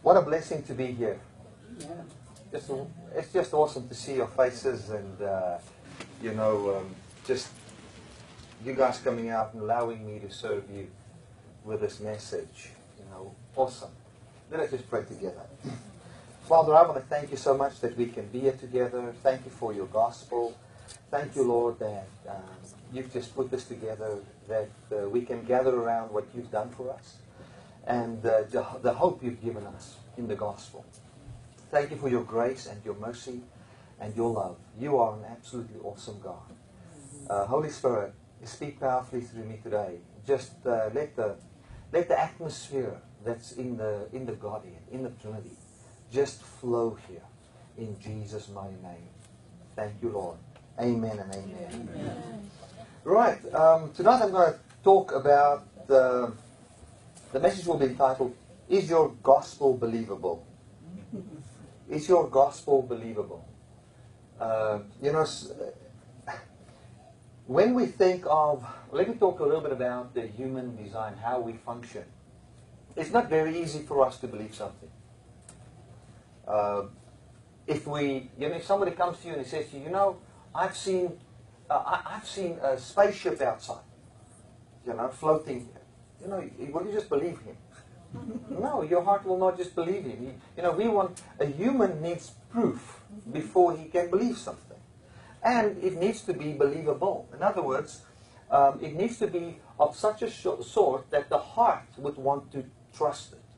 What a blessing to be here. Yeah. It's just awesome to see your faces and, just you guys coming out and allowing me to serve you with this message. Awesome. Let us just pray together. Father, I want to thank you so much that we can be here together. Thank you for your gospel. Thank you, Lord, that you've just put this together, that we can gather around what you've done for us and the hope you've given us in the gospel. Thank you for your grace and your mercy and your love. You are an absolutely awesome God. Holy Spirit, speak powerfully through me today. Just let the atmosphere that's in the Godhead, in the Trinity, just flow here in Jesus' mighty name. Thank you, Lord. Amen and amen. Amen. Right. Tonight I'm going to talk about the message will be entitled, Is Your Gospel Believable? Is your gospel believable? When we think of, let me talk a little bit about the human design, how we function. It's not very easy for us to believe something. If somebody comes to you and he says to you, I've seen a spaceship outside, floating here. Will you just believe him? No, your heart will not just believe him. A human needs proof before he can believe something. And it needs to be believable. In other words, it needs to be of such a sort that the heart would want to trust it.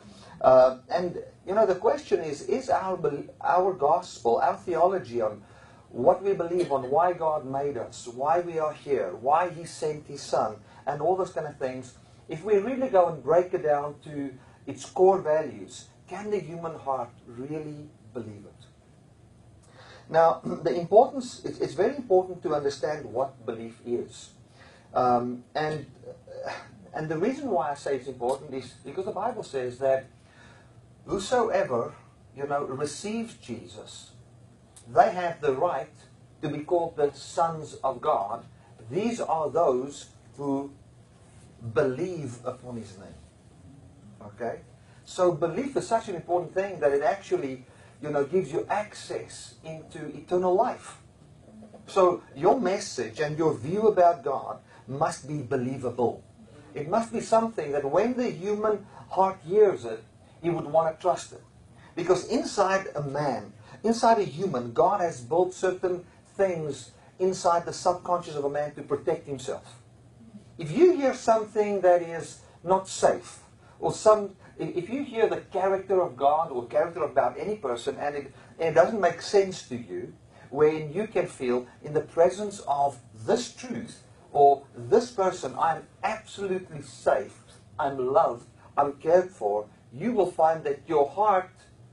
The question is our gospel, our theology on what we believe on why God made us, why we are here, why He sent His Son, and all those kind of things, if we really go and break it down to its core values, can the human heart really believe it? Now, it's very important to understand what belief is. And the reason why I say it's important is because the Bible says that whosoever, receives Jesus, they have the right to be called the sons of God. These are those who believe upon His name. Okay? So belief is such an important thing that it actually, gives you access into eternal life. So your message and your view about God must be believable. It must be something that when the human heart hears it, he would want to trust it. Because inside a man, inside a human, God has built certain things inside the subconscious of a man to protect himself. If you hear something that is not safe, or if you hear the character of God or character about any person and it doesn't make sense to you, when you can feel in the presence of this truth or this person, I'm absolutely safe, I'm loved, I'm cared for, you will find that your heart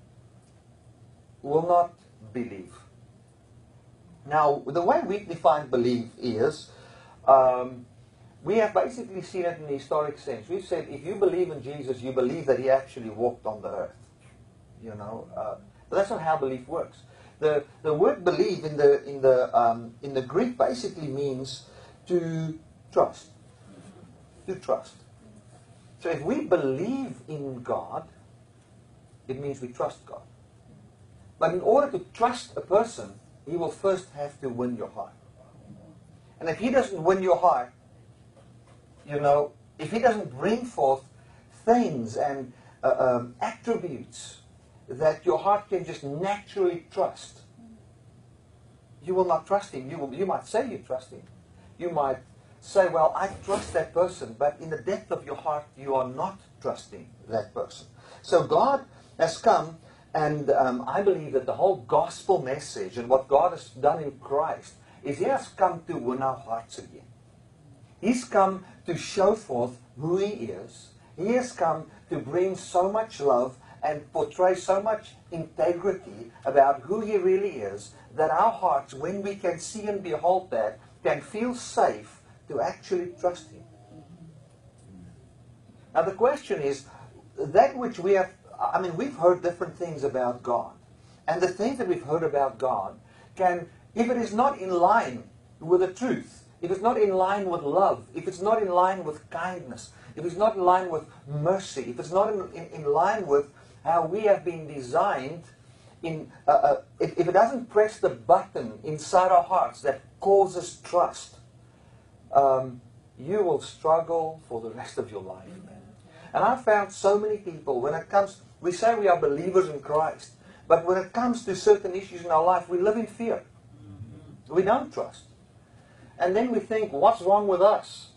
will not believe. Now, the way we define belief is, we have basically seen it in the historic sense. We've said if you believe in Jesus, you believe that He actually walked on the earth. But that's not how belief works. The word believe in the Greek basically means to trust. To trust. So if we believe in God, it means we trust God. But in order to trust a person, He will first have to win your heart. And if He doesn't win your heart, if He doesn't bring forth things and attributes that your heart can just naturally trust, you will not trust Him. You might say you trust Him. You might say, well, I trust that person, but in the depth of your heart, you are not trusting that person. So God has come, and I believe that the whole gospel message and what God has done in Christ is He has come to win our hearts again. He's come to show forth who He is. He has come to bring so much love and portray so much integrity about who He really is that our hearts, when we can see and behold that, can feel safe to actually trust Him. Now the question is, that which we've heard different things about God. And the things that we've heard about God can, if it is not in line with the truth, if it's not in line with love, if it's not in line with kindness, if it's not in line with mercy, if it's not in line with how we have been designed in, if it doesn't press the button inside our hearts that causes trust, you will struggle for the rest of your life. And I've found so many people, when it comes, we say we are believers in Christ, but when it comes to certain issues in our life, we live in fear. We don't trust. And then we think, what's wrong with us?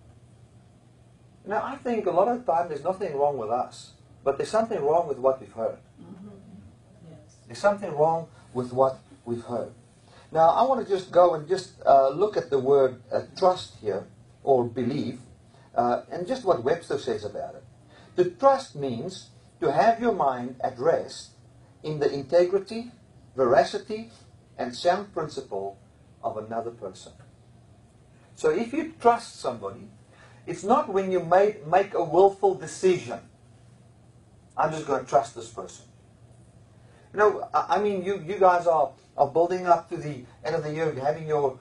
Now, I think a lot of the time there's nothing wrong with us, but there's something wrong with what we've heard. There's something wrong with what we've heard. Now, I want to just go and just look at the word trust here, or believe, and just what Webster says about it. To trust means to have your mind at rest in the integrity, veracity, and sound principle of another person. So if you trust somebody, it's not when you make a willful decision. I'm just going to trust this person. You know, I mean, you guys are building up to the end of the year, having your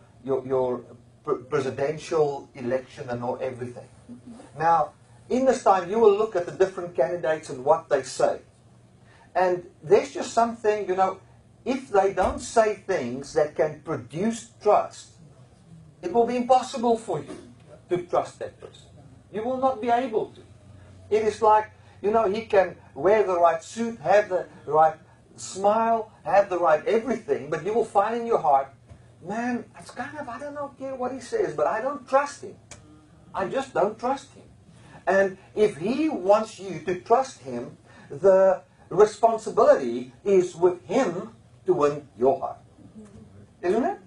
presidential election and all everything. Now, in this time, you will look at the different candidates and what they say. And there's just something, you know, if they don't say things that can produce trust, it will be impossible for you to trust that person. You will not be able to. It is like, you know, he can wear the right suit, have the right smile, have the right everything, but you will find in your heart, man, it's kind of, I don't know what he says, but I don't trust him. I just don't trust him. And if he wants you to trust him, the responsibility is with him to win your heart. Isn't it?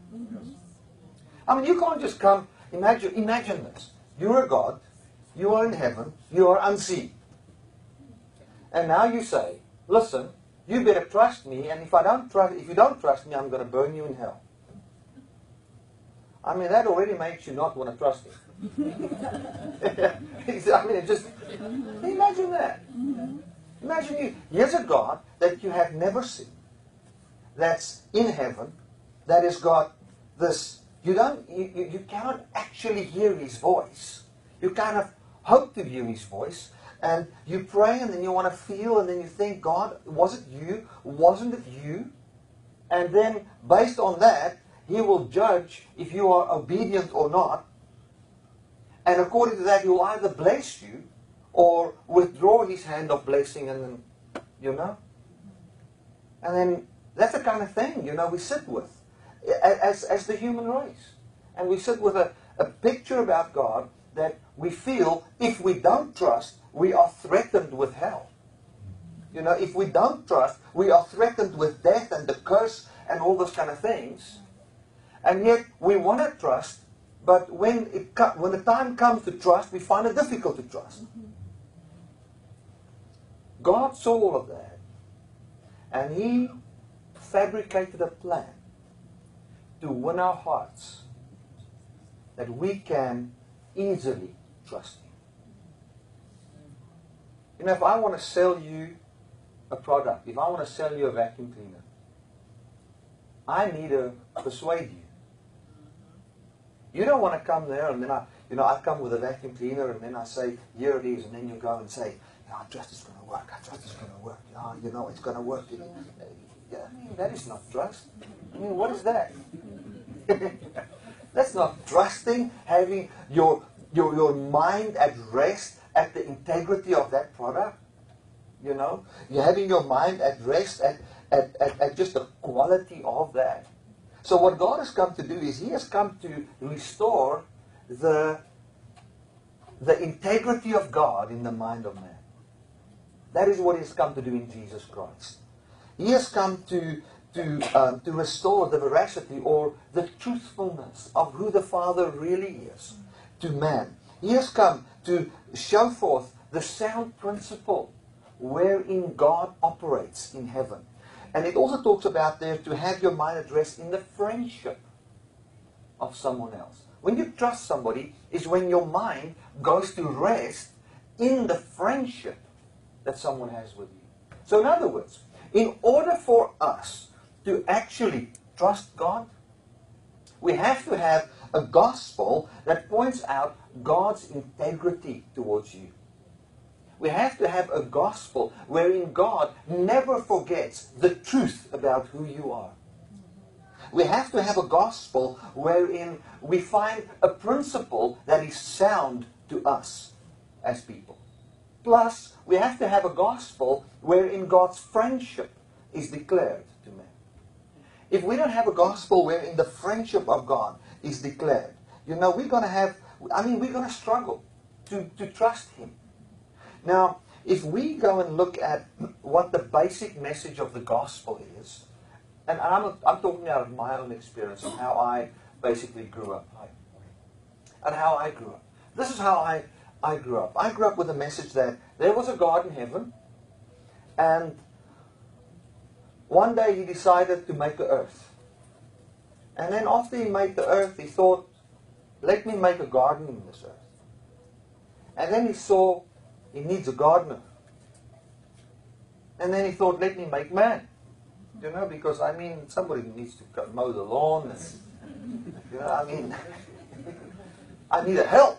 I mean, you can't just come, imagine this. You're a God, you are in heaven, you are unseen. And now you say, listen, you better trust me, and if you don't trust me, I'm going to burn you in hell. I mean, that already makes you not want to trust him. I mean, imagine that. Imagine here's a God that you have never seen, that's in heaven, that has got this, you cannot actually hear his voice. You kind of hope to hear his voice, and you pray, and then you want to feel, and then you think, God, was it you? Wasn't it you? And then, based on that, he will judge if you are obedient or not. And according to that, he will either bless you or withdraw his hand of blessing, and then, you know. And then, that's the kind of thing, you know, we sit with as the human race. And we sit with a picture about God that we feel, if we don't trust, we are threatened with hell. You know, if we don't trust, we are threatened with death and the curse and all those kind of things. And yet, we want to trust, but when the time comes to trust, we find it difficult to trust. God saw all of that, and he fabricated a plan to win our hearts, that we can easily trust him. You know, if I want to sell you a product, if I want to sell you a vacuum cleaner, I need to persuade you. You don't want to come there and then I come with a vacuum cleaner and then I say, here it is, and then you go and say, I trust it's going to work, I trust it's going to work, you know, it's going to work. I mean, that is not trust. I mean, what is that? That's not trusting, having your mind at rest at the integrity of that product. You know, you're having your mind at rest at just the quality of that. So what God has come to do is he has come to restore the integrity of God in the mind of man. That is what he has come to do in Jesus Christ. He has come to restore the veracity or the truthfulness of who the Father really is to man. He has come to show forth the sound principle wherein God operates in heaven. And it also talks about there to have your mind at rest in the friendship of someone else. When you trust somebody is when your mind goes to rest in the friendship that someone has with you. So in other words, in order for us to actually trust God, we have to have a gospel that points out God's integrity towards you. We have to have a gospel wherein God never forgets the truth about who you are. We have to have a gospel wherein we find a principle that is sound to us as people. Plus, we have to have a gospel wherein God's friendship is declared to man. If we don't have a gospel wherein the friendship of God is declared, we're going to struggle to trust Him. Now, if we go and look at what the basic message of the gospel is, and I'm talking out of my own experience and how I basically grew up. And how I grew up. This is how I grew up. I grew up with the message that there was a God in heaven, and one day He decided to make the earth. And then after He made the earth, He thought, let me make a garden in this earth. And then He saw He needs a gardener. And then He thought, let me make man. Because somebody needs to mow the lawn. And, I need a help.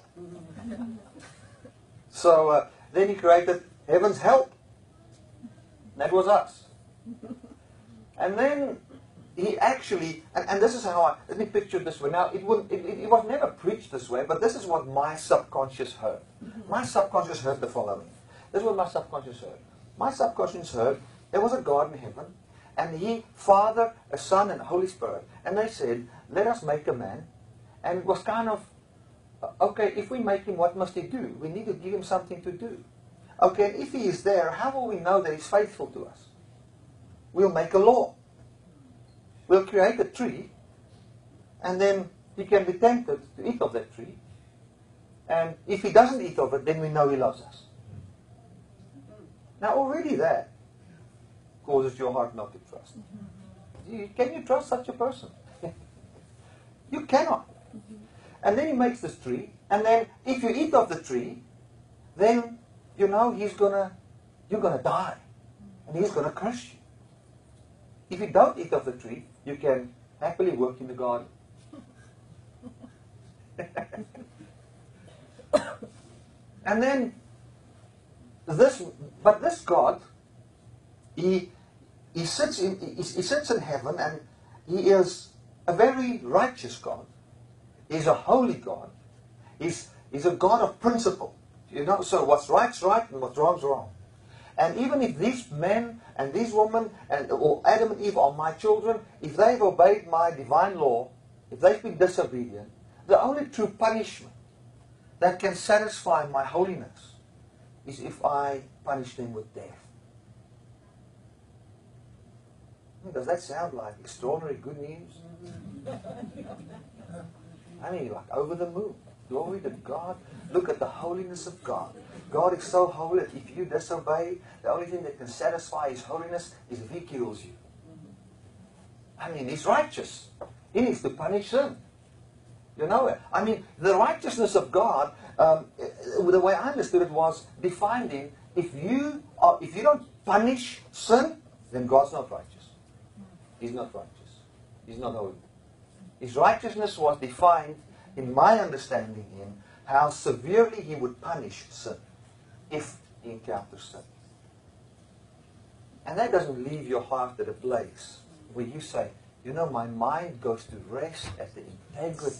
So then He created heaven's help. That was us. And then He actually, and this is how let me picture it this way. Now, it was never preached this way, but this is what my subconscious heard. My subconscious heard the following. This is what my subconscious heard. My subconscious heard there was a God in heaven, and He, Father, a Son, and a Holy Spirit. And they said, let us make a man. And it was kind of, okay, if we make him, what must he do? We need to give him something to do. Okay, and if he is there, how will we know that he's faithful to us? We'll make a law. We'll create a tree, and then he can be tempted to eat of that tree. And if he doesn't eat of it, then we know he loves us. Now already that causes your heart not to trust. Can you trust such a person? You cannot. And then He makes this tree, and then if you eat of the tree, then you're gonna die, and He's gonna crush you. If you don't eat of the tree, you can happily work in the garden. And then this God, He sits in heaven, and He is a very righteous God. He's a holy God. He's a God of principle. So what's right's right and what's wrong's wrong. And even if these men and these women or Adam and Eve are my children, if they've obeyed my divine law, if they've been disobedient, the only true punishment that can satisfy my holiness is if I punish them with death. Does that sound like extraordinary good news? Like over the moon. Glory to God. Look at the holiness of God. God is so holy that if you disobey, the only thing that can satisfy His holiness is if He kills you. He's righteous. He needs to punish sin. The righteousness of God, the way I understood it was defined in, if you don't punish sin, then God's not righteous. He's not righteous. He's not holy. His righteousness was defined, in my understanding, in how severely He would punish sin if He encounters sin. And that doesn't leave your heart at a place where you say, my mind goes to rest at the integrity,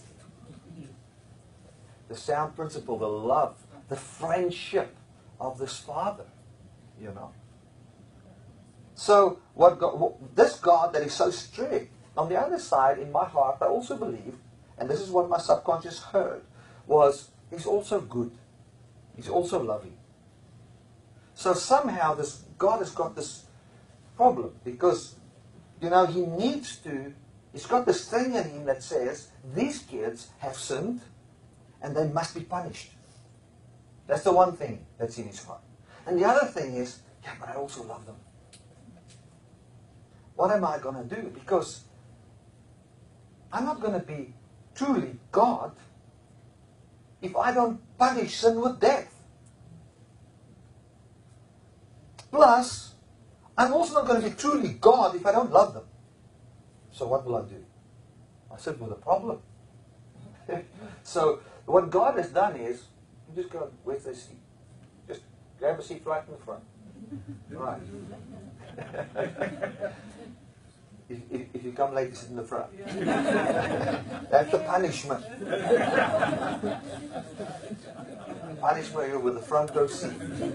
the sound principle, the love, the friendship of this Father, So this God that is so strict, on the other side, in my heart, I also believe, and this is what my subconscious heard, was He's also good. He's also loving. So somehow this God has got this problem because, He's got this thing in Him that says, these kids have sinned and they must be punished. That's the one thing that's in His heart. And the other thing is, but I also love them. What am I going to do? Because I'm not going to be truly God if I don't punish sin with death. Plus, I'm also not going to be truly God if I don't love them. So what will I do? I sit with a problem. So what God has done is, you just go, where's their seat? Just Grab a seat right in the front. Right. If you come late, sit in the front. That's the punishment. Punishment you with the front row seat.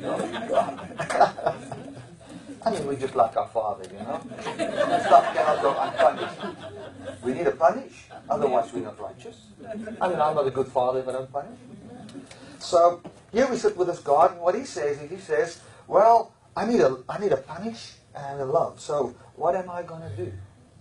I mean, we just like our Father, you know. Stuff cannot go unpunished. We need to punish, otherwise we're not righteous. I mean, I'm not a good father if I don't punish. So here we sit with this God, and what he says is, he says, well, I need a punish and a love. So what am I going to do?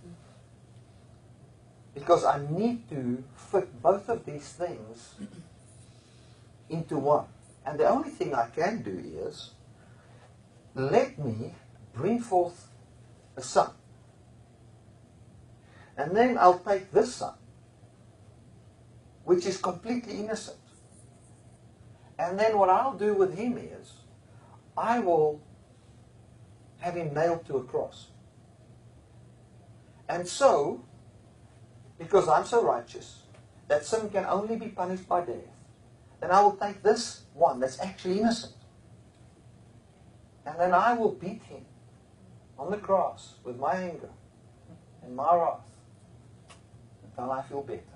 Because I need to fit both of these things into one. And the only thing I can do is, let me bring forth a son. And then I'll take this son, which is completely innocent. And then what I'll do with him is, I will have him nailed to a cross. And so, because I'm so righteous, that sin can only be punished by death, then I will take this one that's actually innocent. And then I will beat him on the cross with my anger and my wrath until I feel better.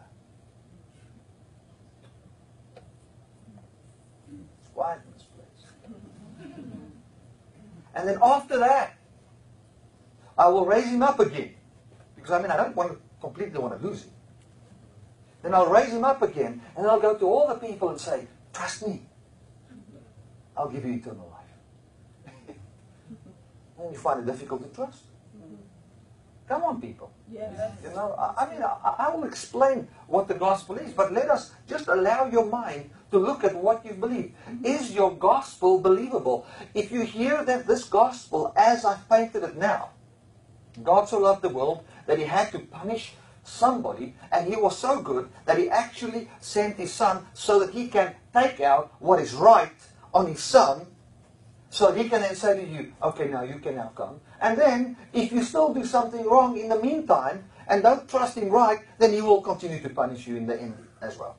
It's quiet in this place. And then after that, I will raise him up again. Because I don't completely want to lose him. Then I'll raise him up again, and I'll go to all the people and say, trust me. I'll give you eternal life. And you find it difficult to trust. Come on, people. Yes. You know, I will explain what the gospel is, but let us just allow your mind to look at what you believe. Is your gospel believable? If you hear that this gospel, as I've painted it now, God so loved the world that he had to punish somebody, and he was so good that he actually sent his son so that he can take out what is right on his son, so that he can then say to you, okay, now you can now come. And then, if you still do something wrong in the meantime, and don't trust him right, then he will continue to punish you in the end as well.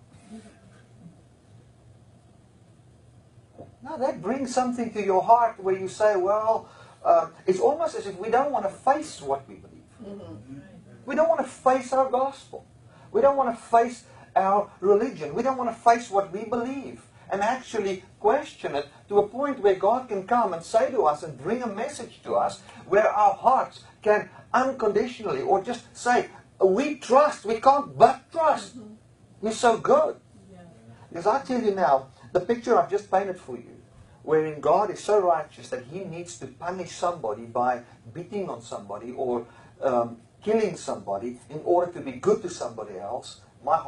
Now that brings something to your heart where you say, well, it's almost as if we don't want to face what we believe. We don't want to face our gospel. We don't want to face our religion. We don't want to face what we believe and actually question it to a point where God can come and say to us and bring a message to us where our hearts can unconditionally or just say, we trust, we can't but trust. He's so good. Because I tell you now, the picture I've just painted for you, wherein God is so righteous that he needs to punish somebody by beating on somebody or killing somebody in order to be good to somebody else, my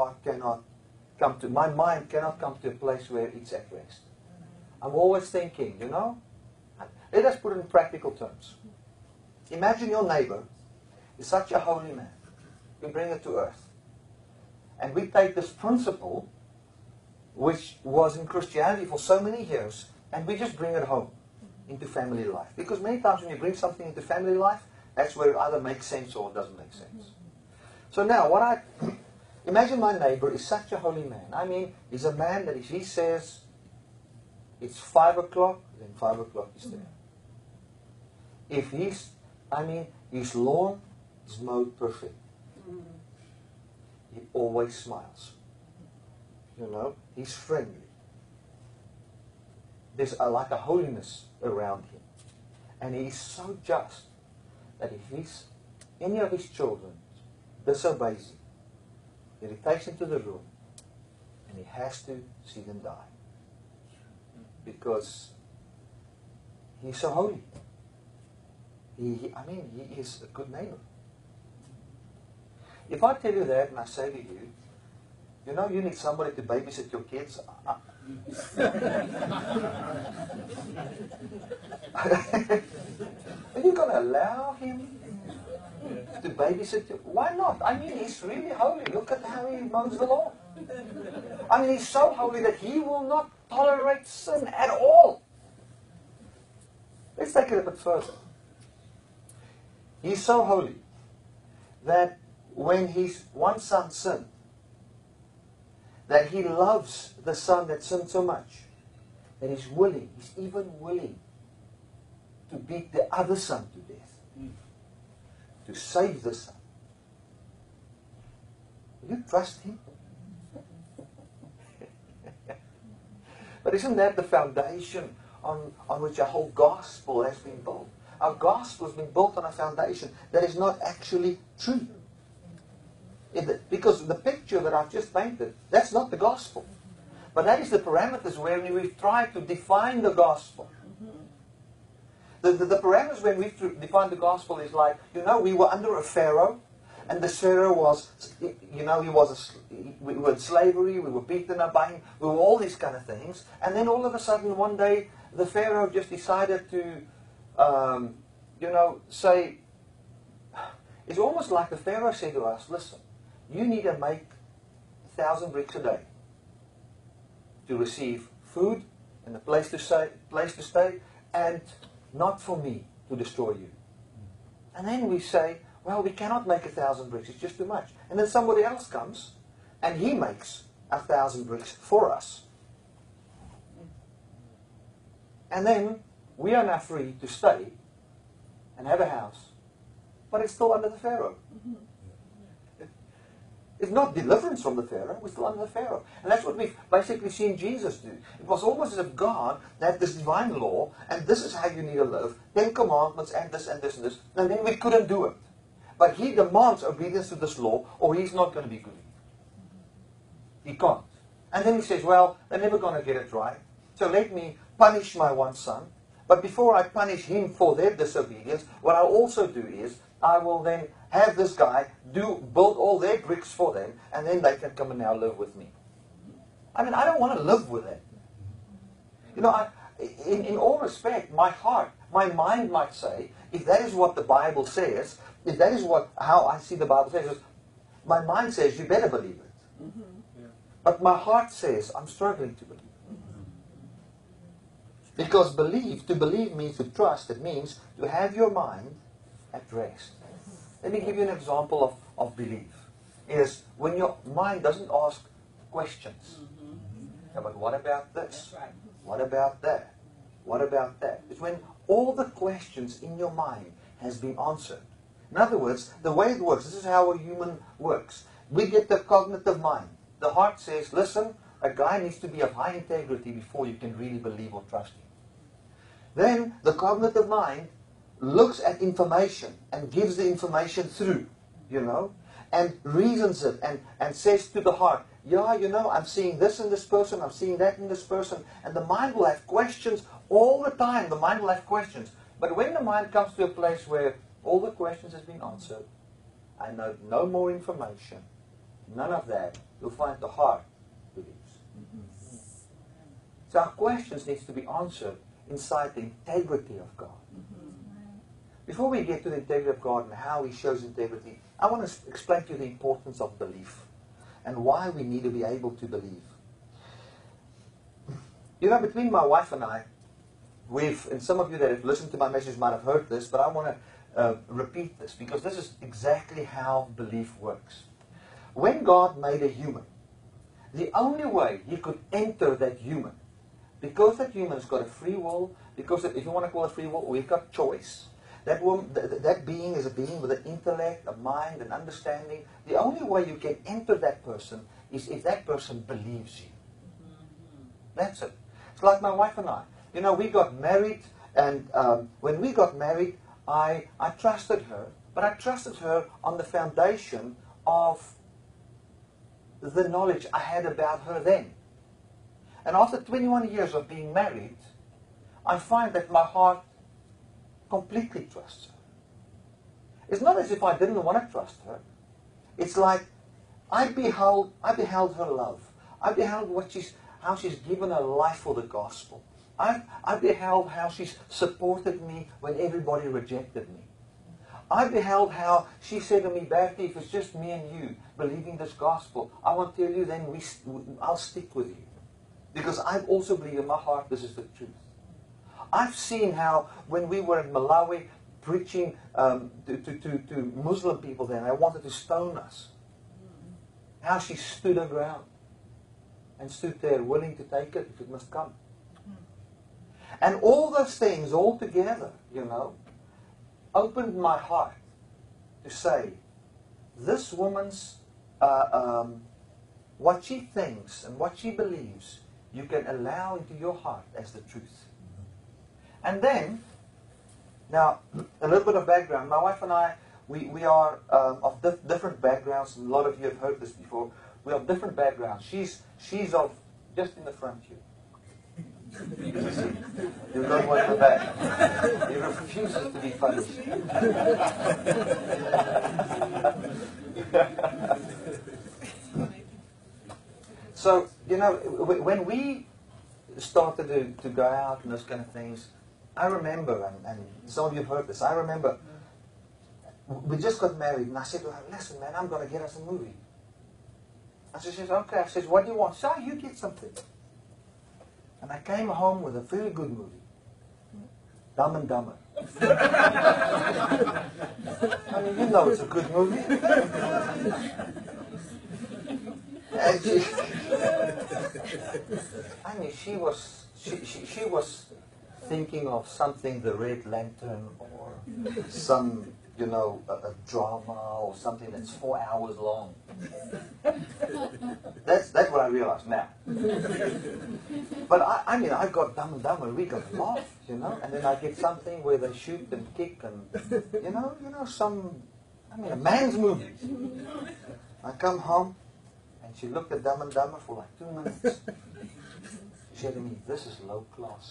mind cannot come to a place where it's at rest. I'm always thinking, you know, let us put it in practical terms. Imagine your neighbor is such a holy man. We bring it to earth. And we take this principle, which was in Christianity for so many years, and we just bring it home into family life. Because many times when you bring something into family life, that's where it either makes sense or it doesn't make sense. So now, imagine my neighbor is such a holy man. I mean, he's a man that if he says it's 5 o'clock, then 5 o'clock is there. If his lawn is mowed perfect. He always smiles. You know, he's friendly. There's like a holiness around him. And he's so just that if any of his children disobeys him, he takes them to the room and he has to see them die. Because he's so holy. He is a good neighbor. If I tell you that and I say to you, you know, you need somebody to babysit your kids. Are you going to allow him to babysit you? Why not? I mean, he's really holy. Look at how he mows the lawn. I mean, he's so holy that he will not tolerate sin at all. Let's take it a bit further. He's so holy that when his one son sinned, that he loves the son that sinned so much that he's willing, he's even willing to beat the other son to death, to save the son. Will you trust him? But isn't that the foundation on which our whole gospel has been built? Our gospel has been built on a foundation that is not actually true. Because the picture that I've just painted, that's not the gospel. But that is the parameters where we've tried to define the gospel. The parameters when we've defined the gospel is like, we were under a Pharaoh, and the Pharaoh was, we were in slavery, we were beaten up by him, we were all these kind of things. And then all of a sudden, one day, the Pharaoh just decided to, say, it's almost like the Pharaoh said to us, listen, you need to make 1,000 bricks a day to receive food and a place to stay, and not for me to destroy you. And then we say, well, we cannot make 1,000 bricks, it's just too much. And then somebody else comes, and he makes 1,000 bricks for us. And then we are now free to stay and have a house, but it's still under the Pharaoh. It's not deliverance from the Pharaoh, we're still under the Pharaoh. And that's what we've basically seen Jesus do. It was almost as if God had this divine law, and this is how you need to live, 10 commandments, and this, and this, and this, and then we couldn't do it. But he demands obedience to this law, or he's not going to be good. He can't. And then he says, well, they're never going to get it right, so let me punish my one son. But before I punish him for their disobedience, what I'll also do is, I will then have this guy build all their bricks for them, and then they can come and now live with me. I mean, I don't want to live with that. In all respect, my heart, my mind might say, if that is what the Bible says, if that is how I see the Bible says, my mind says, you better believe it. Mm-hmm. Yeah. But my heart says, I'm struggling to believe. Because to believe means to trust. It means to have your mind at rest. Let me give you an example of belief. Is when your mind doesn't ask questions. Yeah, but what about this? Right. What about that? What about that? It's when all the questions in your mind has been answered. In other words, the way it works, this is how a human works. We get the cognitive mind. The heart says, listen, a guy needs to be of high integrity before you can really believe or trust him. Then the cognitive mind looks at information and gives the information through, and reasons it and says to the heart, yeah, I'm seeing this in this person, I'm seeing that in this person, and the mind will have questions all the time. The mind will have questions. But when the mind comes to a place where all the questions have been answered, I know no more information, none of that, you'll find the heart believes. Mm-hmm. So our questions need to be answered inside the integrity of God. Before we get to the integrity of God and how He shows integrity, I want to explain to you the importance of belief and why we need to be able to believe. Between my wife and I, and some of you that have listened to my message might have heard this, but I want to repeat this because this is exactly how belief works. When God made a human, the only way He could enter that human, because that human's got a free will, because if you want to call it free will, we've got choice. That being is a being with an intellect, a mind, an understanding. The only way you can enter that person is if that person believes you. That's it. It's like my wife and I. We got married, and when we got married, I trusted her, but I trusted her on the foundation of the knowledge I had about her then. And after 21 years of being married, I find that my heart completely trusts her. It's not as if I didn't want to trust her. It's like I beheld her love. I beheld how she's given her life for the gospel. I beheld how she's supported me when everybody rejected me. I beheld how she said to me, Bertie, if it's just me and you believing this gospel, I want to tell you, then I'll stick with you. Because I also believe in my heart this is the truth. I've seen how when we were in Malawi preaching to Muslim people then, they wanted to stone us. How she stood her ground and stood there willing to take it if it must come. And all those things all together, opened my heart to say, this woman's, what she thinks and what she believes, you can allow into your heart as the truth. And then, now, a little bit of background. My wife and I, we are of different backgrounds. A lot of you have heard this before. We have different backgrounds. She's of, just in the front here. You don't want the back. He refuses to be punished. So, when we started to go out and those kind of things, I remember, and some of you have heard this, I remember we just got married, and I said to her, listen, man, I'm going to get us a movie. And she says, okay. I says, what do you want? So you get something. And I came home with a very good movie. Dumb and Dumber. I mean, it's a good movie. And she was thinking of something, The Red Lantern, or some, a drama or something that's 4 hours long. That's what I realize now. But I got Dumb and Dumber, we got to laugh, and then I get something where they shoot and kick and, a man's movie. I come home and she looked at Dumb and Dumber for like 2 minutes. She said to me, this is low class.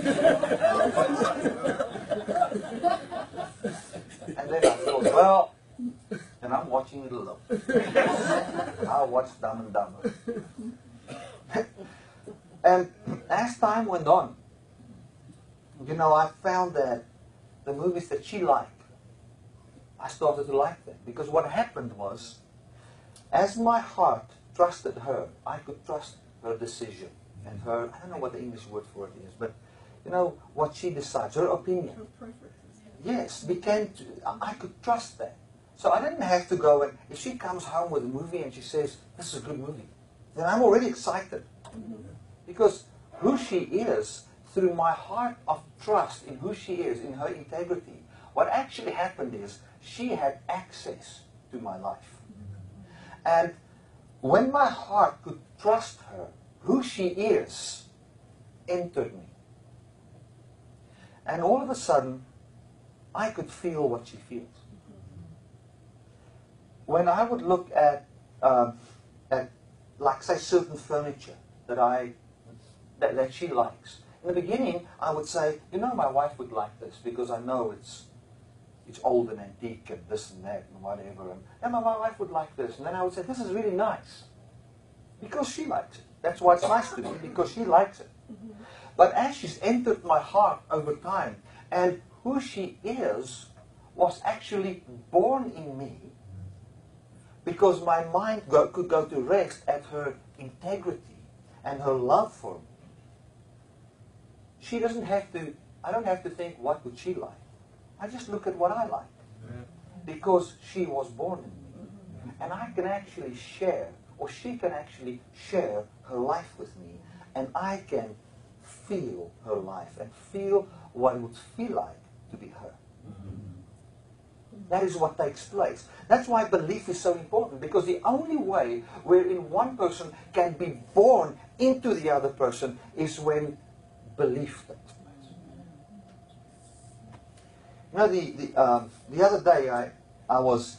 And then I thought, well, and I'm watching it alone. I'll watch Dumb and Dumber. And as time went on, I found that the movies that she liked, I started to like them. Because what happened was, as my heart trusted her, I could trust her decision. And her, I don't know what the English word for it is, but what she decides, her opinion. Yes, I could trust that. So I didn't have to go, and if she comes home with a movie and she says, this is a good movie, then I'm already excited. Because who she is, through my heart of trust in who she is, in her integrity, what actually happened is, she had access to my life. And when my heart could trust her, who she is entered me. And all of a sudden, I could feel what she feels. When I would look at like, say, certain furniture that she likes, in the beginning, I would say, my wife would like this because I know it's old and antique and this and that and whatever. And my wife would like this. And then I would say, this is really nice. Because she likes it. That's why it's nice to me, because she likes it. But as she's entered my heart over time, and who she is was actually born in me, because my mind could go to rest at her integrity and her love for me. She doesn't have to, I don't have to think, what would she like? I just look at what I like. Because she was born in me. And I can actually share, or she can actually share her life with me. And I can feel her life and feel what it would feel like to be her. That is what takes place. That's why belief is so important, because the only way wherein one person can be born into the other person is when belief takes place. The other day I was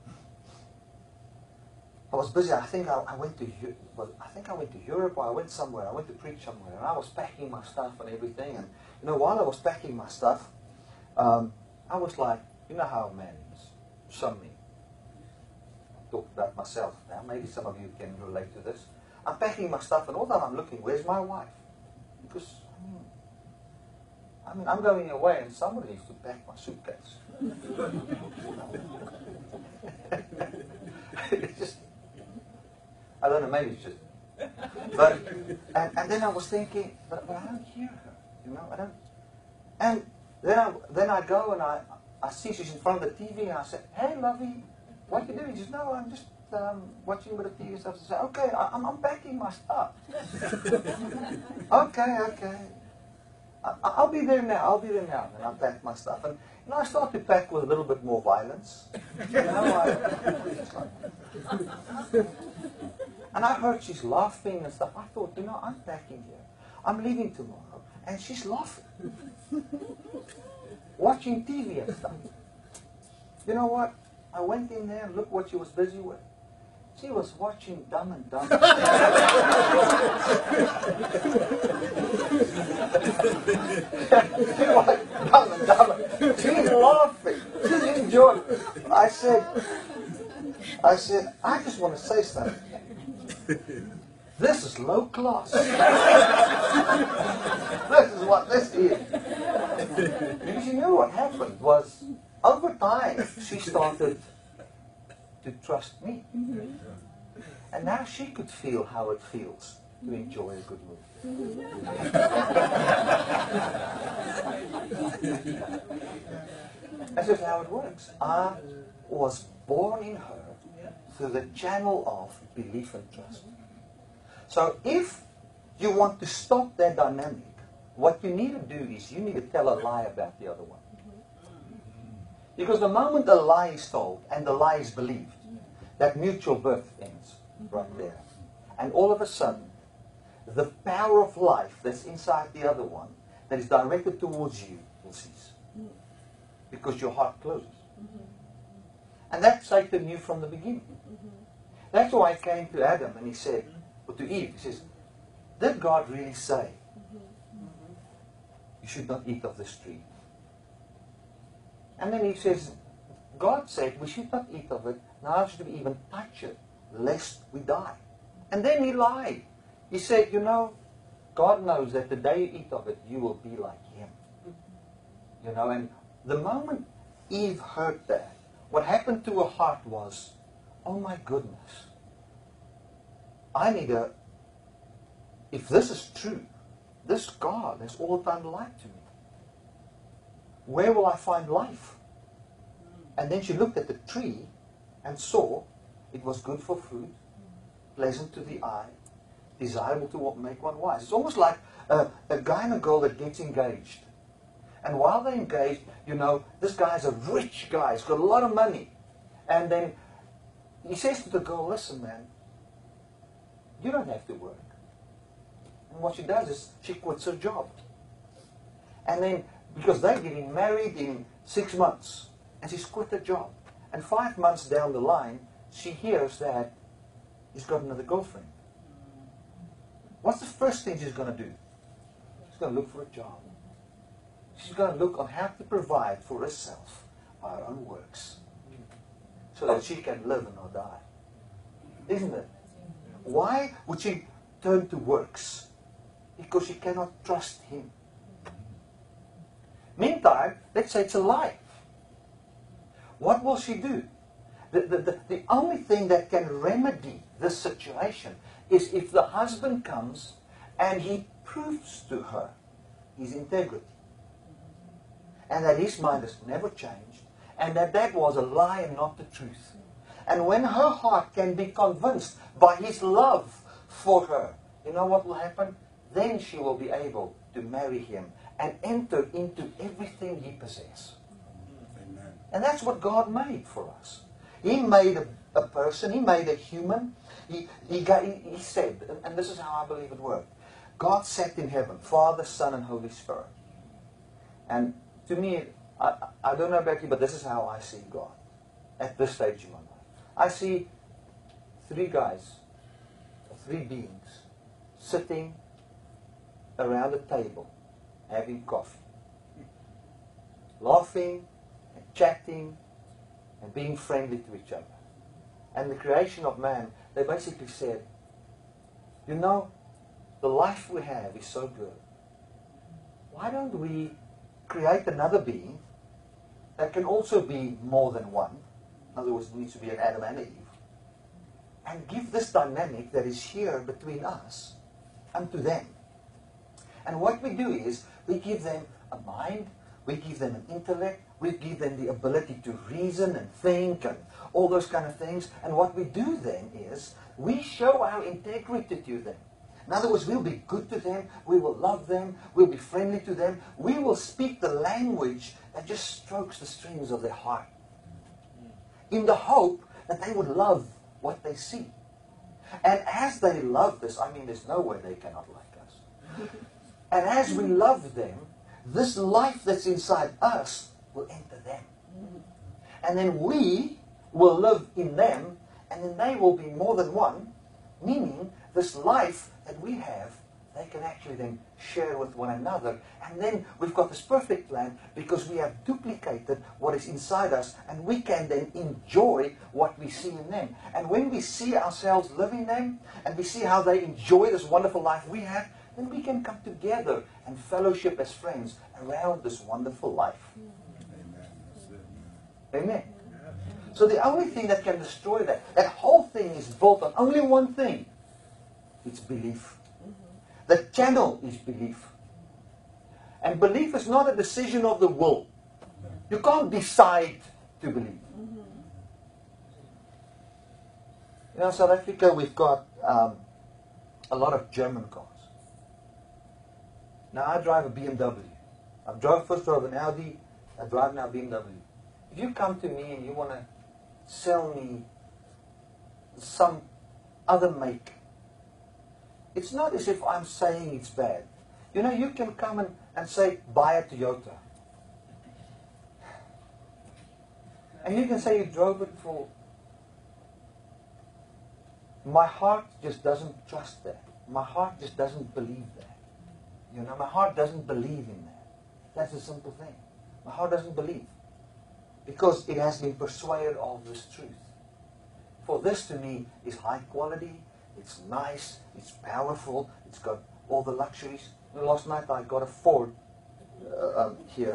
busy. I think I went to Europe, or I went somewhere. I went to preach somewhere, and I was packing my stuff and everything. And while I was packing my stuff, I was like, how a man is. Some me. I talk about myself now. Maybe some of you can relate to this. I'm packing my stuff, and all that I'm looking, where's my wife? Because I'm going away, and somebody needs to pack my suitcase. It's just, I don't know, maybe it's just. But and then I was thinking, but I don't hear her, I don't. And then I go and I see she's in front of the TV, and I said, hey, lovey, what you doing? She says, no, I'm just watching with the TV and stuff. I said, okay, I'm packing my stuff. Okay. I'll be there now. I'll be there now. And I pack my stuff. And I start to pack with a little bit more violence. And I heard she's laughing and stuff. I thought, I'm packing here. I'm leaving tomorrow. And she's laughing. Watching TV and stuff. You know what? I went in there and look what she was busy with. She was watching Dumb and Dumber. She was Dumb and Dumber. She's laughing. She's enjoying it. I said, I just want to say something. This is low class. This is what this is. Because you know what happened was, over time, she started to trust me. And now she could feel how it feels to enjoy a good movie. That's just how it works. I was born in her through the channel of belief and trust. So if you want to stop that dynamic, what you need to do is you need to tell a lie about the other one. Because the moment a lie is told and the lie is believed, that mutual birth ends right there. And all of a sudden, the power of life that's inside the other one, that is directed towards you, will cease. Because your heart closes. And that Satan knew from the beginning. That's why he came to Adam and he said, or to Eve, he says, did God really say, you should not eat of this tree? And then he says, God said we should not eat of it, neither should we even touch it, lest we die. And then he lied. He said, God knows that the day you eat of it, you will be like him. And the moment Eve heard that, what happened to her heart was, oh my goodness, if this is true, this God has all the time lied to me. Where will I find life? And then she looked at the tree and saw it was good for food, pleasant to the eye, desirable to make one wise. It's almost like a guy and a girl that gets engaged. And while they're engaged, this guy's a rich guy. He's got a lot of money. And then he says to the girl, listen, man, you don't have to work. And what she does is she quits her job. And then, because they're getting married in 6 months, and she's quit her job. And 5 months down the line, she hears that he's got another girlfriend. What's the first thing she's going to do? She's going to look for a job. She's going to look on how to provide for herself by her own works, so that she can live and not die. Isn't it? Why would she turn to works? Because she cannot trust him. Meantime, let's say it's a lie. What will she do? The only thing that can remedy this situation is if the husband comes and he proves to her his integrity. And that his mind has never changed. And that was a lie and not the truth. And when her heart can be convinced by his love for her, you know what will happen? Then she will be able to marry him and enter into everything he possesses. Amen. And that's what God made for us. He made a person, he made a human. He said, and this is how I believe it worked. God sat in heaven, Father, Son, and Holy Spirit. And to me, I don't know about you, but this is how I see God at this stage in my life. I see 3 guys, 3 beings, sitting around a table, having coffee, laughing and chatting and being friendly to each other. And the creation of man, they basically said, the life we have is so good. Why don't we create another being that can also be more than one? In other words, it needs to be an Adam and Eve. And give this dynamic that is here between us unto them. And what we do is, we give them a mind, we give them an intellect, we give them the ability to reason and think and all those kind of things. And what we do then is, we show our integrity to them. In other words, we'll be good to them, we will love them, we'll be friendly to them, we will speak the language that just strokes the strings of their heart. In the hope that they would love what they see. And as they love this, I mean, there's no way they cannot like us. And as we love them, this life that's inside us will enter them. And then we will live in them, and then they will be more than one, meaning this life that we have, they can actually then share with one another. And then we've got this perfect plan because we have duplicated what is inside us, and we can then enjoy what we see in them. And when we see ourselves living them, and we see how they enjoy this wonderful life we have, then we can come together and fellowship as friends around this wonderful life. Amen. So the only thing that can destroy that whole thing is built on only one thing. It's belief. The channel is belief. And belief is not a decision of the will. You can't decide to believe. You know, in South Africa we've got a lot of German cars. Now I drive a BMW. First drove an Audi, I drive now a BMW. If you come to me and you want to sell me some other make, it's not as if I'm saying it's bad. You know, you can come and say, buy a Toyota. And you can say you drove it for... My heart just doesn't trust that. My heart just doesn't believe that. You know, my heart doesn't believe in that. That's a simple thing. My heart doesn't believe. Because it has been persuaded of this truth. For this to me is high quality, it's nice, it's powerful, it's got all the luxuries. Last night I got a Ford here.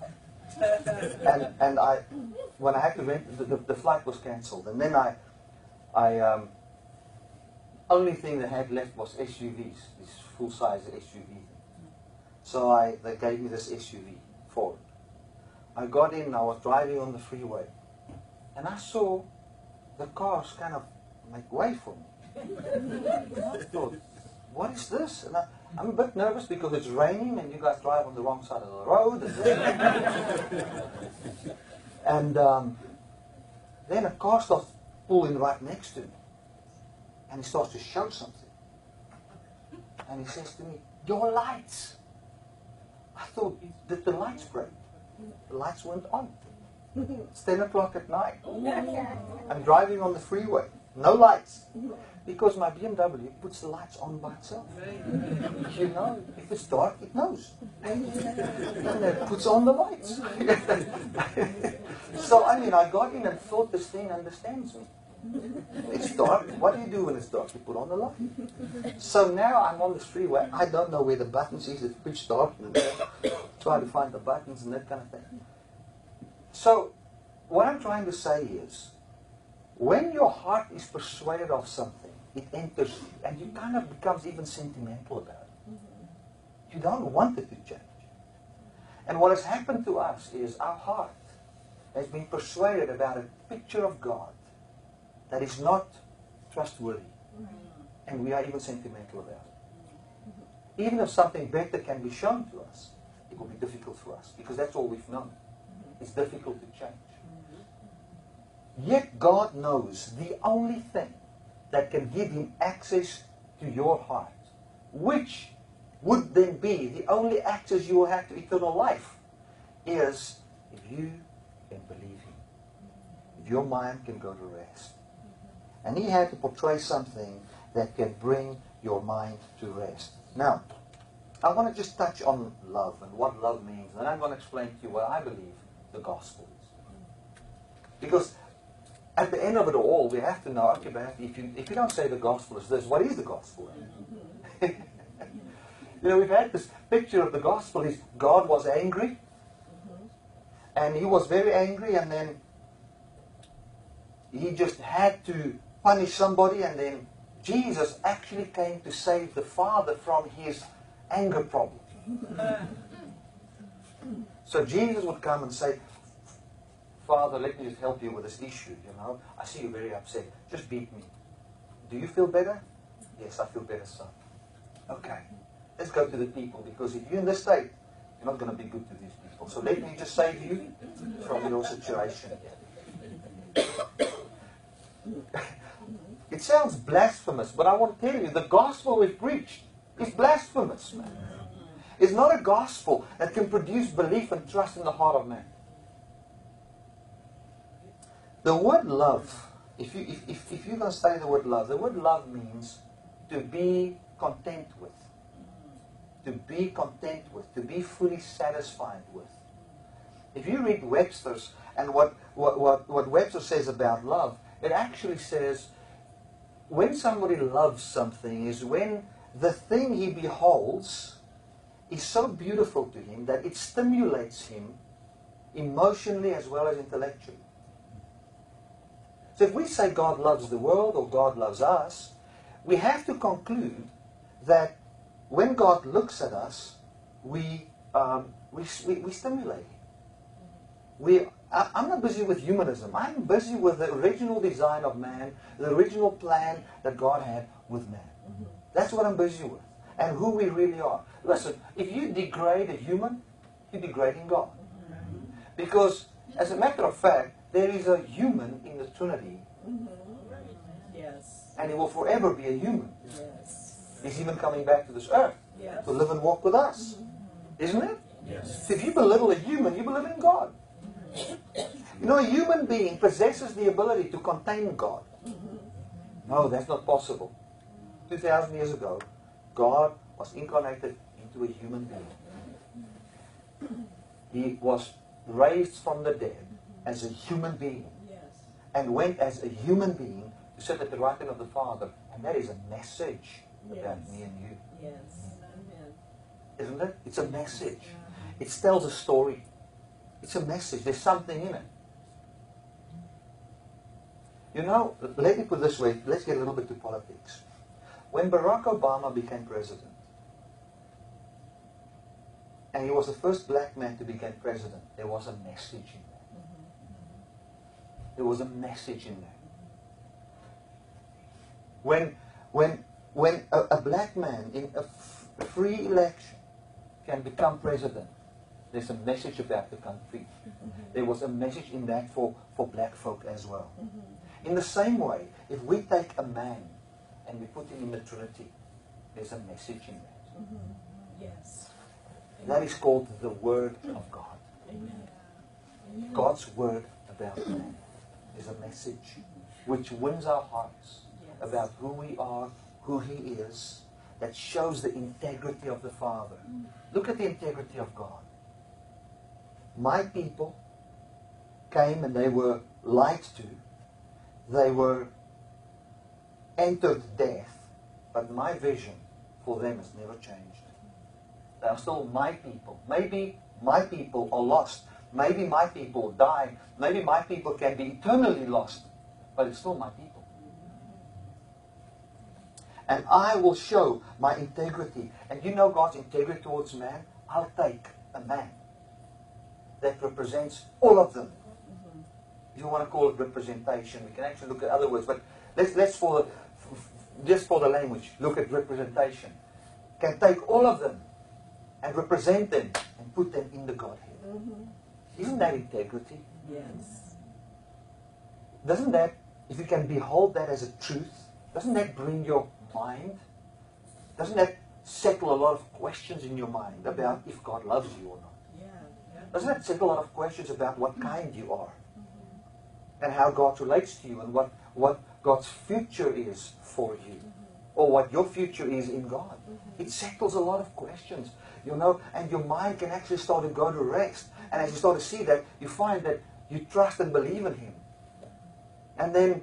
and when I had to rent, the flight was cancelled. And then I only thing they had left was SUVs, this full-size SUV. So they gave me this SUV, Ford. I got in, I was driving on the freeway, and I saw the cars kind of make way for me. I thought, what is this? And I'm a bit nervous because it's raining and you guys drive on the wrong side of the road. And then a car starts pulling right next to me. And he starts to show something. And he says to me, your lights. I thought, did the lights break? The lights weren't on. It's 10 o'clock at night. I'm driving on the freeway. No lights. Because my BMW puts the lights on by itself. You know, if it's dark, it knows. And it puts on the lights. So, I mean, I got in and thought this thing understands me. It's dark. What do you do when it's dark? You put on the light. So now I'm on the freeway. I don't know where the buttons is. It's pitch dark. And try to find the buttons and that kind of thing. So what I'm trying to say is, when your heart is persuaded of something, it enters you, and you kind of becomes even sentimental about it. You don't want it to change. And what has happened to us is our heart has been persuaded about a picture of God that is not trustworthy. And we are even sentimental about it. Even if something better can be shown to us, it will be difficult for us, because that's all we've known. It's difficult to change. Yet God knows the only thing that can give Him access to your heart, which would then be the only access you will have to eternal life, is if you can believe Him. If your mind can go to rest. And He had to portray something that can bring your mind to rest. Now, I want to just touch on love and what love means. And I'm going to explain to you what I believe the gospel is. Because at the end of it all, we have to know, okay, but if you don't say the gospel is this, what is the gospel? You know, we've had this picture of the gospel is God was angry. And He was very angry, and then He just had to punish somebody, and then Jesus actually came to save the Father from His anger problem. So Jesus would come and say, Father, let me just help you with this issue, you know. I see you're very upset. Just beat me. Do you feel better? Yes, I feel better, son. Okay, let's go to the people, because if you're in this state, you're not going to be good to these people. So let me just save you from your situation. It sounds blasphemous, but I want to tell you, the gospel we preach is blasphemous, man. It's not a gospel that can produce belief and trust in the heart of man. The word love, if you're going to study the word love means to be content with. To be content with. To be fully satisfied with. If you read Webster's, and what Webster says about love, it actually says, when somebody loves something is when the thing he beholds is so beautiful to him that it stimulates him emotionally as well as intellectually. So if we say God loves the world or God loves us, we have to conclude that when God looks at us, we stimulate him. I'm not busy with humanism. I'm busy with the original design of man, the original plan that God had with man. That's what I'm busy with. And who we really are. Listen, if you degrade a human, you're degrading God. Because, as a matter of fact, there is a human in the Trinity. Yes. And he will forever be a human. Yes. He's even coming back to this earth to live and walk with us. Isn't it? Yes. So if you belittle a human, you belittle God. You know, a human being possesses the ability to contain God. No, that's not possible. 2,000 years ago, God was incarnated into a human being. He was raised from the dead as a human being. And went as a human being to sit at the right hand of the Father. And that is a message about me and you. Yes. Isn't it? It's a message. It tells a story. It's a message. There's something in it. You know, let me put it this way. Let's get a little bit to politics. When Barack Obama became president, and he was the first black man to become president, there was a message in that. There was a message in that. When a black man in a free election can become president, there's a message about the country. There was a message in that for black folk as well. In the same way, if we take a man and we put him in the Trinity, there's a message in that. Yes. That is called the Word of God. Amen. God's Word about man is a message which wins our hearts about who we are, who He is, that shows the integrity of the Father. Look at the integrity of God. My people came and they were lied to. They were entered death, but my vision for them has never changed. They are still my people. Maybe my people are lost. Maybe my people die. Maybe my people can be eternally lost. But it's still my people. And I will show my integrity. And you know God's integrity towards man? I'll take a man that represents all of them. If you want to call it representation, we can actually look at other words. But let's just for the language, look at representation. Can take all of them and represent them and put them in the Godhead. Isn't that integrity? Yes. Doesn't that, if you can behold that as a truth, doesn't that bring your mind? Doesn't that settle a lot of questions in your mind about if God loves you or not? Yeah. Doesn't that settle a lot of questions about what kind you are? And how God relates to you and what God's future is for you? Or what your future is in God? It settles a lot of questions, you know, and your mind can actually start to go to rest. And as you start to see that, you find that you trust and believe in Him. And then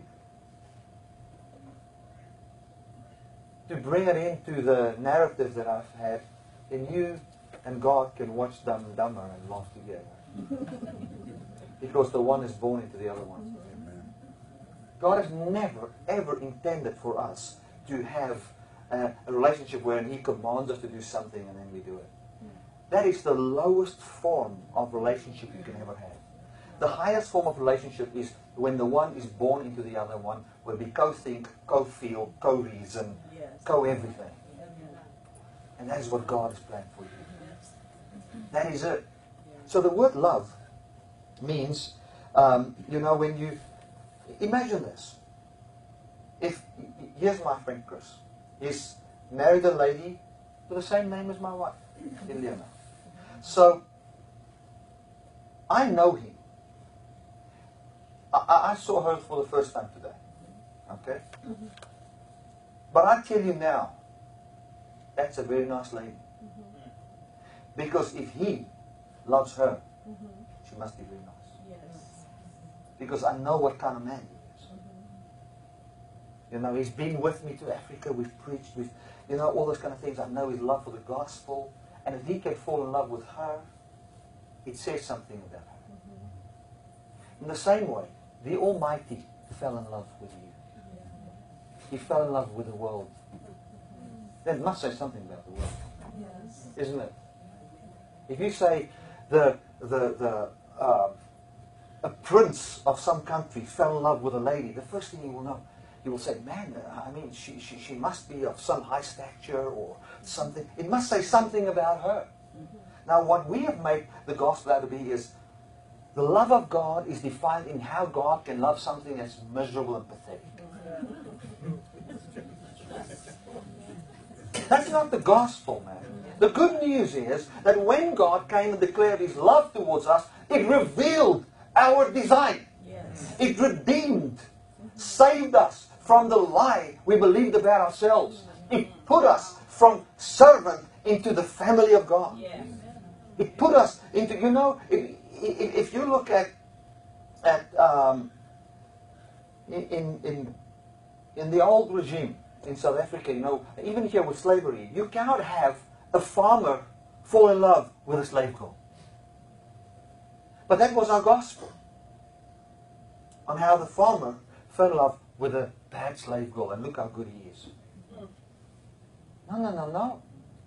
to bring it into the narrative that I've had, then you and God can watch Dumb and Dumber and laugh together. Because the one is born into the other one. God has never, ever intended for us to have a relationship wherein He commands us to do something and then we do it. That is the lowest form of relationship you can ever have. The highest form of relationship is when the one is born into the other one, where we co-think, co-feel, co-reason, co-everything. And that is what God has planned for you. That is it. So the word love means, when you... Imagine this. Here's my friend Chris. He's married a lady with the same name as my wife, Eliana. So, I know him. I saw her for the first time today. Okay? But I tell you now, that's a very nice lady. Because if he loves her, she must be very nice. Yes. Because I know what kind of man he is. He's been with me to Africa, we've preached, all those kind of things. I know his love for the gospel. And if he can fall in love with her, it says something about her. In the same way, the Almighty fell in love with you. He fell in love with the world. That must say something about the world, Yes. isn't it? If you say a prince of some country fell in love with a lady, the first thing you will say, man, she must be of some high stature or something. It must say something about her. Now, what we have made the gospel out to be is the love of God is defined in how God can love something that's miserable and pathetic. That's not the gospel, man. The good news is that when God came and declared His love towards us, it revealed our design. Yes. It redeemed, saved us from the lie we believed about ourselves. It put us from servant into the family of God. Yes. It put us into, if you look at in the old regime in South Africa, even here with slavery, you cannot have a farmer fall in love with a slave girl. But that was our gospel. On how the farmer fell in love with a bad slave girl, and look how good he is. No.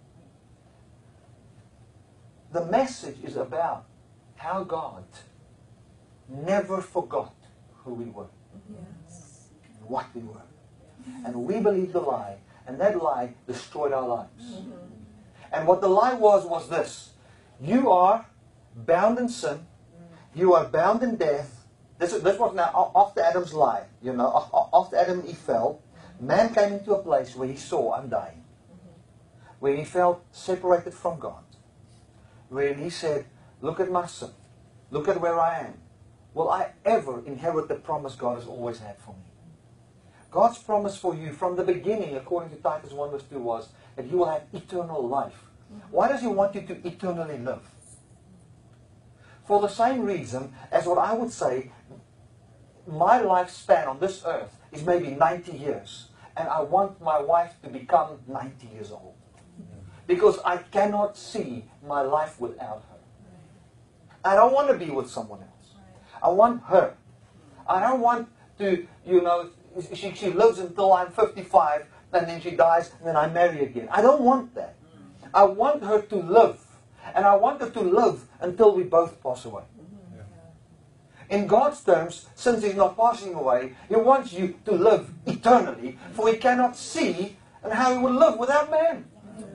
The message is about how God never forgot who we were, Yes. and what we were. And we believed the lie, and that lie destroyed our lives. And what the lie was this: you are bound in sin, you are bound in death. This was now after Adam's lie, after Adam and Eve fell, man came into a place where he saw, I'm dying, where he felt separated from God, where he said, look at my sin, look at where I am. Will I ever inherit the promise God has always had for me? God's promise for you from the beginning, according to Titus 1 verse 2, was that you will have eternal life. Why does He want you to eternally live? For the same reason as what I would say, my lifespan on this earth is maybe 90 years. And I want my wife to become 90 years old. Because I cannot see my life without her. I don't want to be with someone else. I want her. I don't want to, she lives until I'm 55, and then she dies, and then I marry again. I don't want that. I want her to live. And I want her to live until we both pass away. In God's terms, since He's not passing away, He wants you to live eternally, for He cannot see and how He will live without man.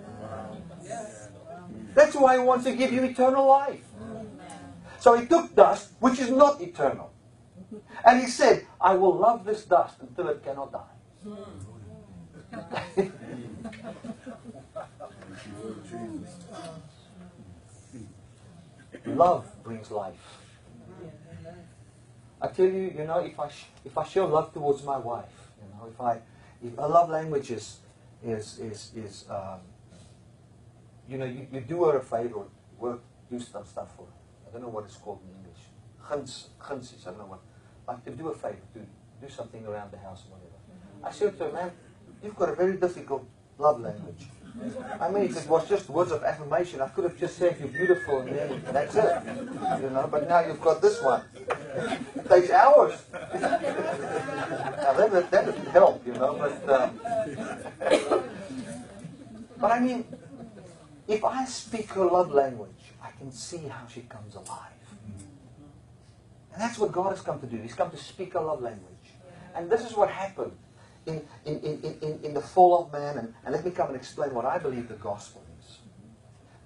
That's why He wants to give you eternal life. So He took dust, which is not eternal. And He said, I will love this dust until it cannot die. Love brings life. I tell you, if I show love towards my wife, if a love language is you do her a favor, do some stuff for her. I don't know what it's called in English. Gunsies, I don't know what. Like to do a favor, to do something around the house or whatever. I said to her, man, you've got a very difficult love language. If it was just words of affirmation, I could have just said you're beautiful and then that's it. But now you've got this one. It takes hours. Now that would help, but if I speak her love language, I can see how she comes alive. And that's what God has come to do. He's come to speak a love language. And this is what happened in the fall of man. And let me come and explain what I believe the gospel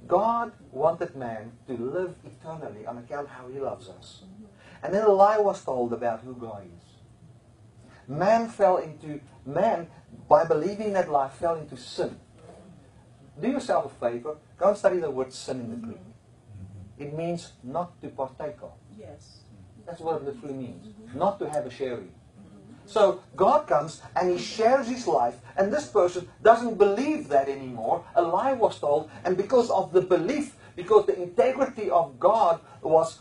God wanted man to live eternally on account of how he loves us. And then a lie was told about who God is. Man, by believing that lie, fell into sin. Do yourself a favor. Go and study the word sin in the Greek. It means not to partake of. Yes. That's what it literally means. Not to have a sharing. So God comes and he shares his life, and this person doesn't believe that anymore. A lie was told, and because of the belief, because the integrity of God was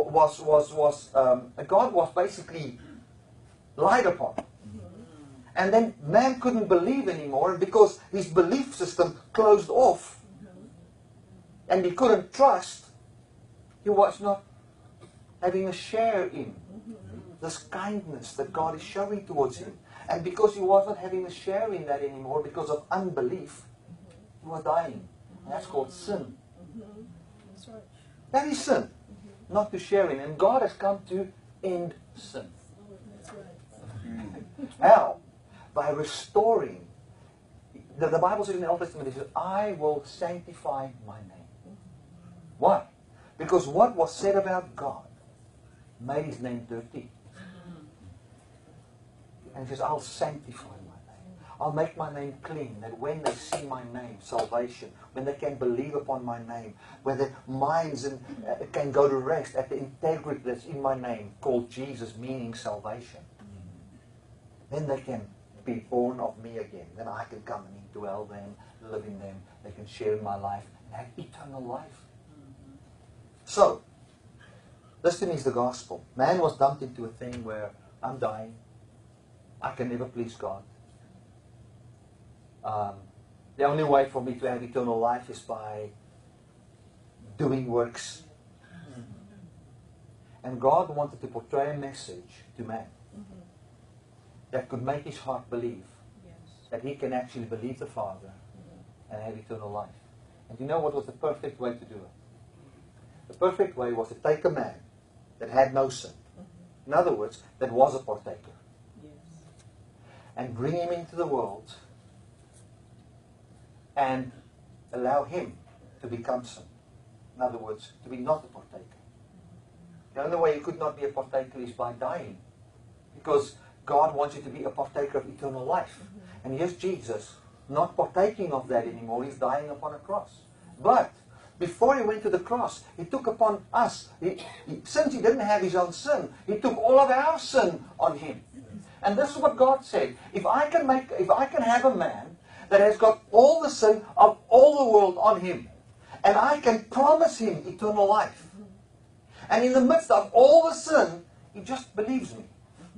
basically lied upon. And then man couldn't believe anymore, and because his belief system closed off, and he couldn't trust, he was not having a share in this kindness that God is showing towards him. And because he wasn't having a share in that anymore, because of unbelief, he was dying. And that's called sin. That's right. That is sin. Not to share in. And God has come to end sin. That's right. How? By restoring. The Bible says in the Old Testament, it says, I will sanctify my name. Why? Because what was said about God made his name dirty. And he says, I'll sanctify my name. I'll make my name clean, that when they see my name, salvation, when they can believe upon my name, when their minds can go to rest at the integrity that's in my name, called Jesus, meaning salvation. Then they can be born of me again. Then I can come and indwell them, live in them. They can share in my life and have eternal life. So, this to me is the gospel. Man was dumped into a thing where I'm dying. I can never please God. The only way for me to have eternal life is by doing works. And God wanted to portray a message to man that could make his heart believe that he can actually believe the Father and have eternal life. And you know what was the perfect way to do it? The perfect way was to take a man that had no sin. In other words, that was a partaker. And bring him into the world and allow him to become sin. In other words, to be not a partaker. The only way you could not be a partaker is by dying. Because God wants you to be a partaker of eternal life. And here's Jesus, not partaking of that anymore. He's dying upon a cross. But before he went to the cross, he took upon us. Since he didn't have his own sin, he took all of our sin on him. And this is what God said. If I can have a man that has got all the sin of all the world on him, and I can promise him eternal life, and in the midst of all the sin, he just believes me,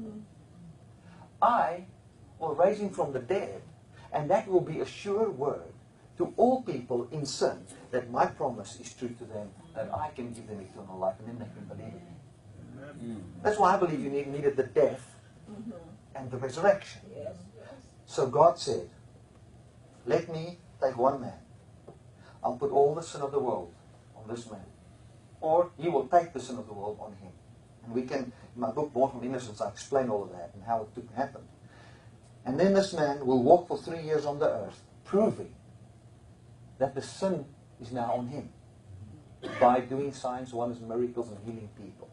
I will raise him from the dead, and that will be a sure word to all people in sin that my promise is true to them, that I can give them eternal life, and then they can believe it. That's why I believe you needed the death and the resurrection. So God said, let me take one man. I'll put all the sin of the world on this man. Or he will take the sin of the world on him. And we can, in my book, Born from Innocence, I explain all of that and how it happened. And then this man will walk for 3 years on the earth, proving that the sin is now on him. By doing signs, wonders, miracles, and healing people.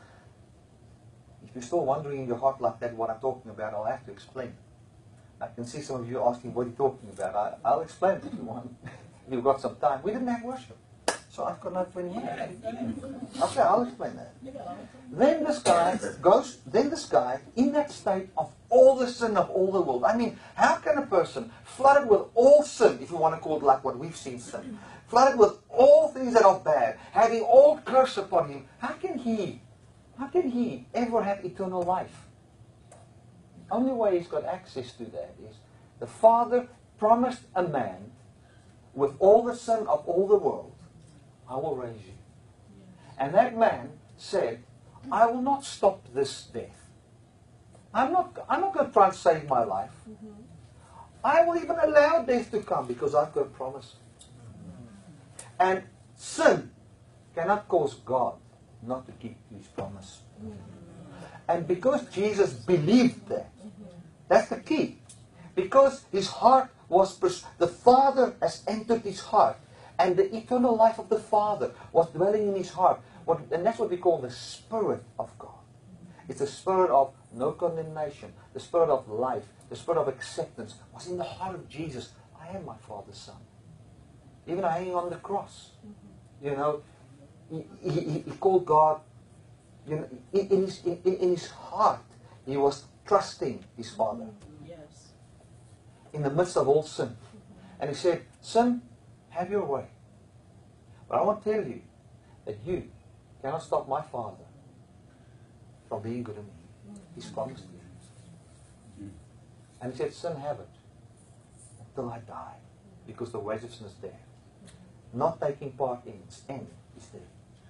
If you're still wondering in your heart like that what I'm talking about, I'll have to explain. I can see some of you asking what you're talking about. I'll explain if you want. If you've got some time. We didn't have worship. So I've got another 20 minutes. Okay, I'll explain that. Then this guy, in that state of all the sin of all the world. I mean, how can a person flooded with all sin, if you want to call it like what we've seen sin, flooded with all things that are bad, having all curse upon him, how can he ever have eternal life? The only way he's got access to that is the Father promised a man with all the sin of all the world, I will raise you. And that man said, I will not stop this death. I'm not going to try and save my life. I will even allow death to come because I've got a promise. And sin cannot cause God not to keep his promise. And because Jesus believed that, that's the key. Because his heart was, the Father has entered his heart And the eternal life of the Father was dwelling in his heart. And that's what we call the Spirit of God. It's the spirit of no condemnation, the spirit of life, the spirit of acceptance was in the heart of Jesus. I am my Father's Son. Even hanging on the cross. You know, he called God, you know, in his heart, he was trusting his Father. Yes. In the midst of all sin. And he said, sin, have your way. But I want to tell you that you cannot stop my Father from being good to me. He's promised me. And he said, sin, have it until I die. Because the wages of sin is death. Not taking part in its end is death.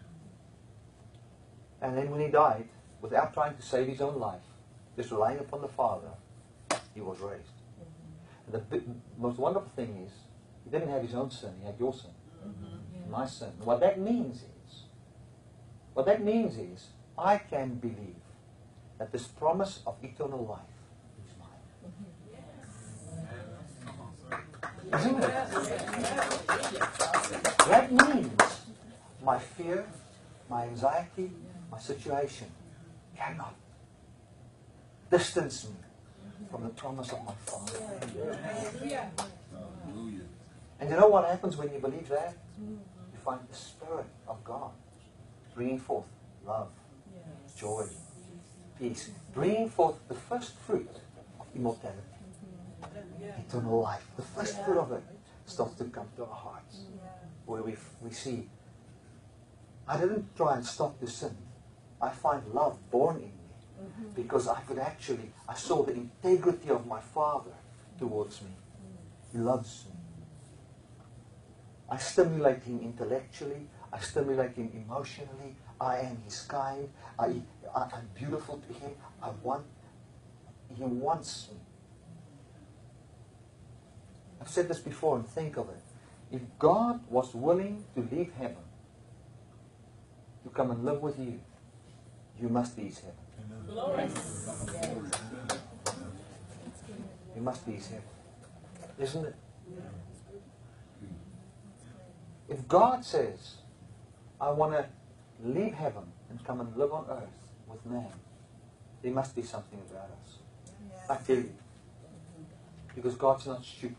And then when he died, without trying to save his own life, just relying upon the Father, he was raised. And the most wonderful thing is, he didn't have his own sin, he had your sin. My sin. And what that means is, I can believe that this promise of eternal life is mine. Isn't it? That means my fear, my anxiety, my situation cannot distance me from the promise of my Father. And you know what happens when you believe that? You find the Spirit of God bringing forth love, joy, peace, bringing forth the first fruit of immortality, eternal life. The first fruit of it starts to come to our hearts, where we see, I didn't try and stop the sin. I find love born in me because I saw the integrity of my Father towards me. He loves me. I stimulate him intellectually. I stimulate him emotionally. I am his kind. I'm beautiful to him. He wants me. I've said this before, and think of it. If God was willing to leave heaven to come and live with you, you must be his heaven. Glory. You must be his heaven. Isn't it? If God says, I want to leave heaven and come and live on earth with man, there must be something about us. I tell you. Because God's not stupid.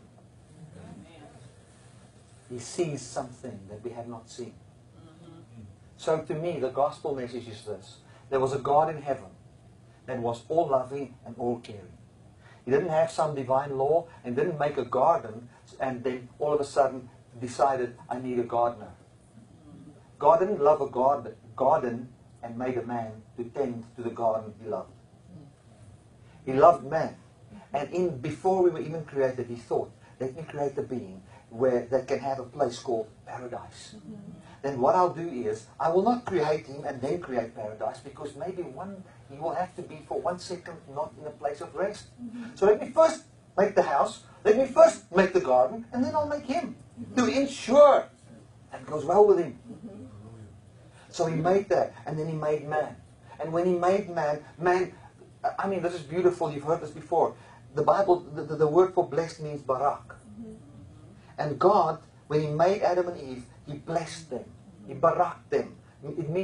He sees something that we have not seen. So to me, the gospel message is this. There was a God in heaven that was all loving and all caring. He didn't have some divine law and didn't make a garden and then all of a sudden decided, I need a gardener. God didn't love a garden and made a man to tend to the garden he loved. He loved man. And before we were even created, he thought, let me create a being where they can have a place called paradise. Then what I'll do is, I will not create him and then create paradise, because maybe he will have to be for 1 second not in a place of rest. So let me first make the house, let me first make the garden, and then I'll make him, to ensure that it goes well with him. So he made that, and then he made man. And when he made man, I mean, this is beautiful, you've heard this before. The Bible, the word for blessed means barak. And God, when he made Adam and Eve, he blessed them. He baraked them. It means